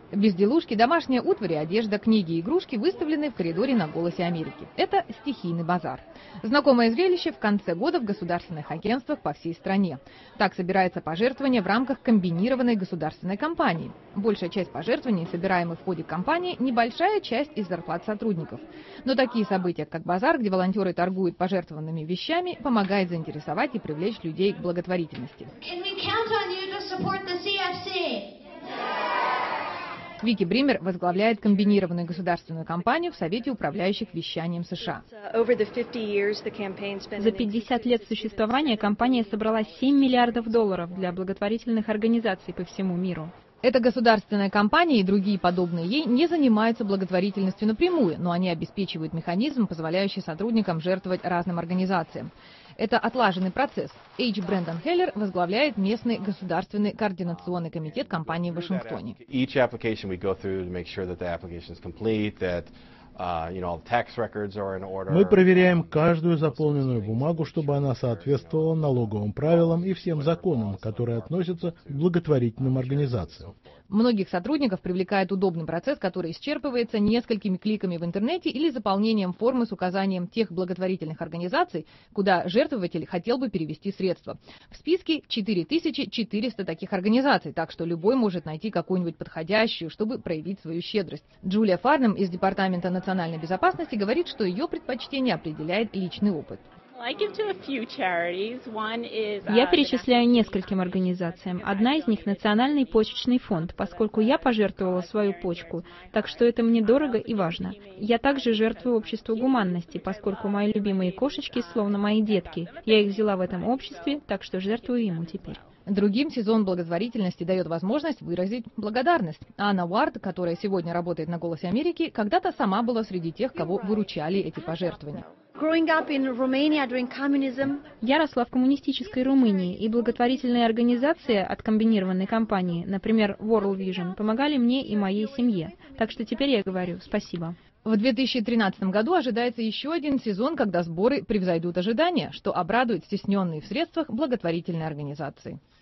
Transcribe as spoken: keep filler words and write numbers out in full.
Безделушки, домашняя утварь, одежда, книги и игрушки выставлены в коридоре на «Голосе Америки». Это стихийный базар. Знакомое зрелище в конце года в государственных агентствах по всей стране. Так собирается пожертвование в рамках комбинированной государственной кампании. Большая часть пожертвований, собираемых в ходе кампании, небольшая часть из зарплат сотрудников. Но такие события, как базар, где волонтеры торгуют пожертвованными вещами, помогает заинтересовать и привлечь людей к благотворительности. Вики Бример возглавляет комбинированную государственную кампанию в Совете управляющих вещанием США. За пятьдесят лет существования кампания собрала семь миллиардов долларов для благотворительных организаций по всему миру. Эта государственная кампания и другие подобные ей не занимаются благотворительностью напрямую, но они обеспечивают механизм, позволяющий сотрудникам жертвовать разным организациям. Это отлаженный процесс. Эйч. Брэндон Хеллер возглавляет местный государственный координационный комитет кампании в Вашингтоне. Мы проверяем каждую заполненную бумагу, чтобы она соответствовала налоговым правилам и всем законам, которые относятся к благотворительным организациям. Многих сотрудников привлекает удобный процесс, который исчерпывается несколькими кликами в интернете или заполнением формы с указанием тех благотворительных организаций, куда жертвователь хотел бы перевести средства. В списке четыре тысячи четыреста таких организаций, так что любой может найти какую-нибудь подходящую, чтобы проявить свою щедрость. Джулия Фарнем из Департамента национальной безопасности говорит, что ее предпочтение определяет личный опыт. Я перечисляю нескольким организациям. Одна из них — Национальный почечный фонд, поскольку я пожертвовала свою почку, так что это мне дорого и важно. Я также жертвую обществу гуманности, поскольку мои любимые кошечки словно мои детки. Я их взяла в этом обществе, так что жертвую ему теперь. Другим сезон благотворительности дает возможность выразить благодарность. Анна Уард, которая сегодня работает на «Голосе Америки», когда-то сама была среди тех, кого выручали эти пожертвования. Я росла в коммунистической Румынии, и благотворительные организации от комбинированной кампании, например, World Vision, помогали мне и моей семье. Так что теперь я говорю спасибо. В две тысячи тринадцатом году ожидается еще один сезон, когда сборы превзойдут ожидания, что обрадует стесненные в средствах благотворительные организации.